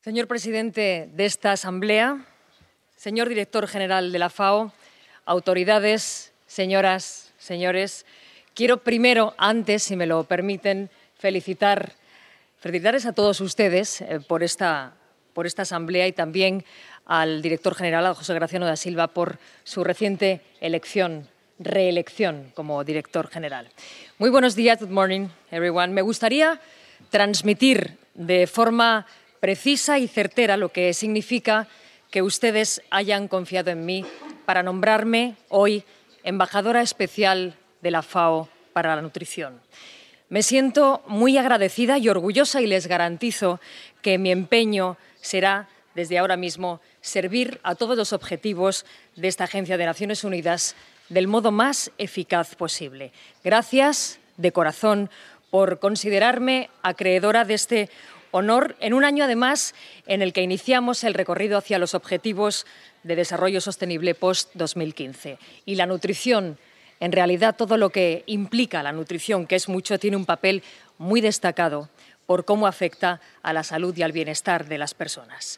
Señor presidente de esta Asamblea, señor director general de la FAO, autoridades, señoras, señores, quiero primero, antes, si me lo permiten, felicitarles a todos ustedes por esta Asamblea y también al director general, a José Graciano da Silva, por su reciente reelección como director general. Muy buenos días, good morning, everyone. Me gustaría transmitir de forma precisa y certera lo que significa que ustedes hayan confiado en mí para nombrarme hoy embajadora especial de la FAO para la nutrición. Me siento muy agradecida y orgullosa y les garantizo que mi empeño será, desde ahora mismo, servir a todos los objetivos de esta Agencia de Naciones Unidas del modo más eficaz posible. Gracias de corazón por considerarme acreedora de este honor en un año, además, en el que iniciamos el recorrido hacia los objetivos de desarrollo sostenible post-2015. Y la nutrición, en realidad todo lo que implica la nutrición, que es mucho, tiene un papel muy destacado por cómo afecta a la salud y al bienestar de las personas.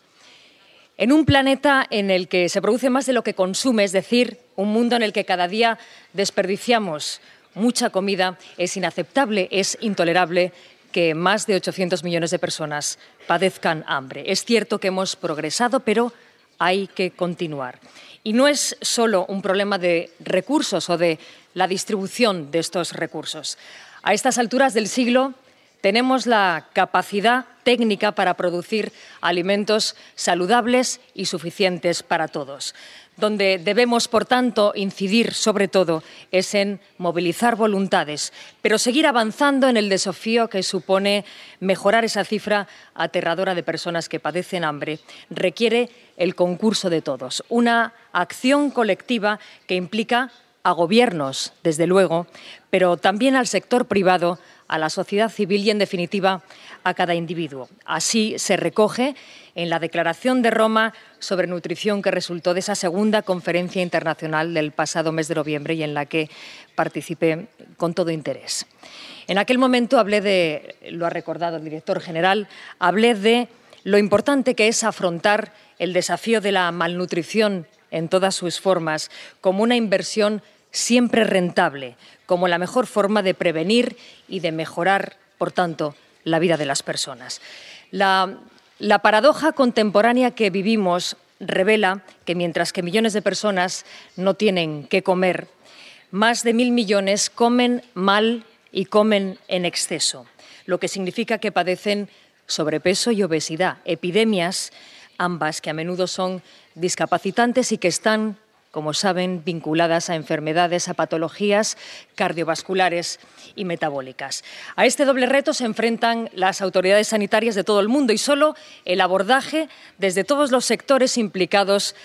En un planeta en el que se produce más de lo que consume, es decir, un mundo en el que cada día desperdiciamos mucha comida, es inaceptable, es intolerable que más de 800 millones de personas padezcan hambre. Es cierto que hemos progresado, pero hay que continuar. Y no es solo un problema de recursos o de la distribución de estos recursos. A estas alturas del siglo tenemos la capacidad técnica para producir alimentos saludables y suficientes para todos. Donde debemos, por tanto, incidir sobre todo es en movilizar voluntades, pero seguir avanzando en el desafío que supone mejorar esa cifra aterradora de personas que padecen hambre. Requiere el concurso de todos, una acción colectiva que implica a gobiernos, desde luego, pero también al sector privado, a la sociedad civil y, en definitiva, a cada individuo. Así se recoge en la Declaración de Roma sobre nutrición que resultó de esa segunda conferencia internacional del pasado mes de noviembre y en la que participé con todo interés. En aquel momento lo ha recordado el director general, hablé de lo importante que es afrontar el desafío de la malnutrición en todas sus formas como una inversión siempre rentable, como la mejor forma de prevenir y de mejorar, por tanto, la vida de las personas. La paradoja contemporánea que vivimos revela que mientras que millones de personas no tienen qué comer, más de 1.000 millones comen mal y comen en exceso, lo que significa que padecen sobrepeso y obesidad, epidemias ambas que a menudo son discapacitantes y que están, como saben, vinculadas a enfermedades, a patologías cardiovasculares y metabólicas. A este doble reto se enfrentan las autoridades sanitarias de todo el mundo y solo el abordaje desde todos los sectores implicados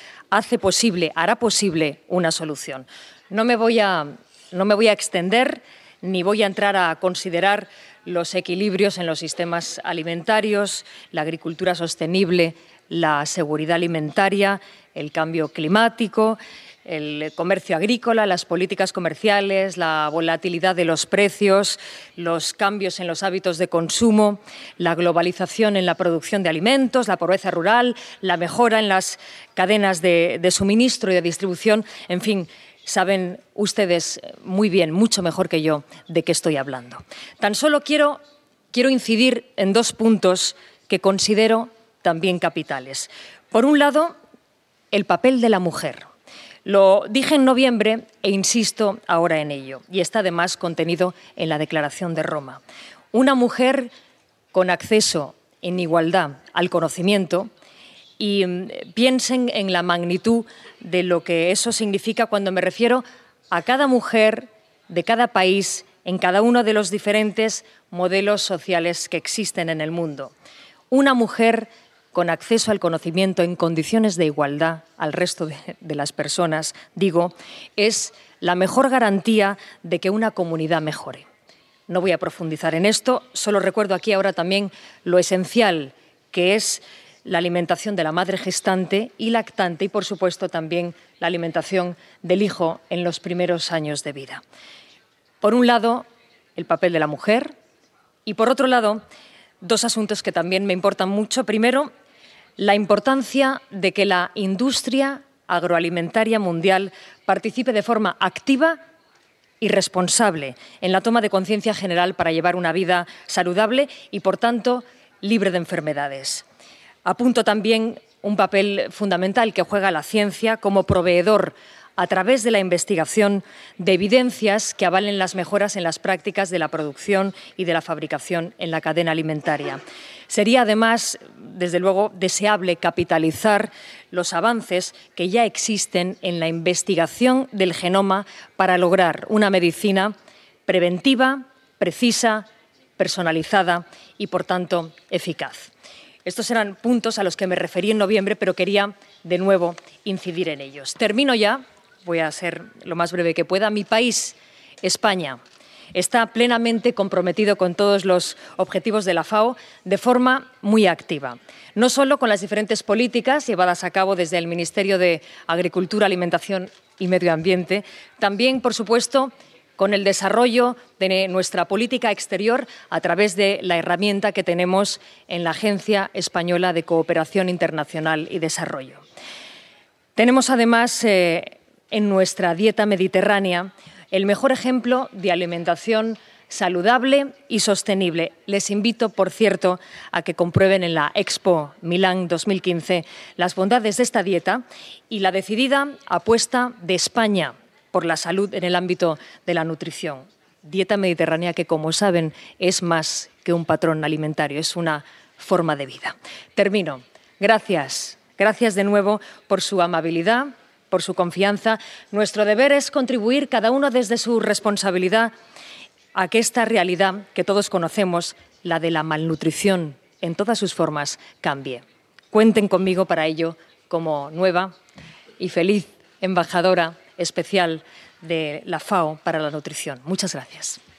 hará posible una solución. No me voy a extender ni voy a entrar a considerar los equilibrios en los sistemas alimentarios, la agricultura sostenible, la seguridad alimentaria, el cambio climático, el comercio agrícola, las políticas comerciales, la volatilidad de los precios, los cambios en los hábitos de consumo, la globalización en la producción de alimentos, la pobreza rural, la mejora en las cadenas de suministro y de distribución. En fin, saben ustedes muy bien, mucho mejor que yo, de qué estoy hablando. Tan solo quiero incidir en dos puntos que considero también capitales. Por un lado, el papel de la mujer. Lo dije en noviembre e insisto ahora en ello, y está además contenido en la Declaración de Roma. Una mujer con acceso en igualdad al conocimiento, y piensen en la magnitud de lo que eso significa cuando me refiero a cada mujer de cada país en cada uno de los diferentes modelos sociales que existen en el mundo. Una mujer con acceso al conocimiento en condiciones de igualdad al resto de las personas, digo, es la mejor garantía de que una comunidad mejore. No voy a profundizar en esto, solo recuerdo aquí ahora también lo esencial que es la alimentación de la madre gestante y lactante y, por supuesto, también la alimentación del hijo en los primeros años de vida. Por un lado, el papel de la mujer y, por otro lado, dos asuntos que también me importan mucho. Primero, la importancia de que la industria agroalimentaria mundial participe de forma activa y responsable en la toma de conciencia general para llevar una vida saludable y, por tanto, libre de enfermedades. Apunto también un papel fundamental que juega la ciencia como proveedor a través de la investigación de evidencias que avalen las mejoras en las prácticas de la producción y de la fabricación en la cadena alimentaria. Sería, además, desde luego, deseable capitalizar los avances que ya existen en la investigación del genoma para lograr una medicina preventiva, precisa, personalizada y, por tanto, eficaz. Estos eran puntos a los que me referí en noviembre, pero quería, de nuevo, incidir en ellos. Termino ya. Voy a ser lo más breve que pueda. Mi país, España, está plenamente comprometido con todos los objetivos de la FAO de forma muy activa. No solo con las diferentes políticas llevadas a cabo desde el Ministerio de Agricultura, Alimentación y Medio Ambiente, también, por supuesto, con el desarrollo de nuestra política exterior a través de la herramienta que tenemos en la Agencia Española de Cooperación Internacional y Desarrollo. Tenemos, además, en nuestra dieta mediterránea el mejor ejemplo de alimentación saludable y sostenible. Les invito, por cierto, a que comprueben en la Expo Milán 2015 las bondades de esta dieta y la decidida apuesta de España por la salud en el ámbito de la nutrición. Dieta mediterránea que, como saben, es más que un patrón alimentario, es una forma de vida. Termino. Gracias. Gracias de nuevo por su amabilidad, por su confianza. Nuestro deber es contribuir, cada uno desde su responsabilidad, a que esta realidad que todos conocemos, la de la malnutrición en todas sus formas, cambie. Cuenten conmigo para ello como nueva y feliz embajadora especial de la FAO para la nutrición. Muchas gracias.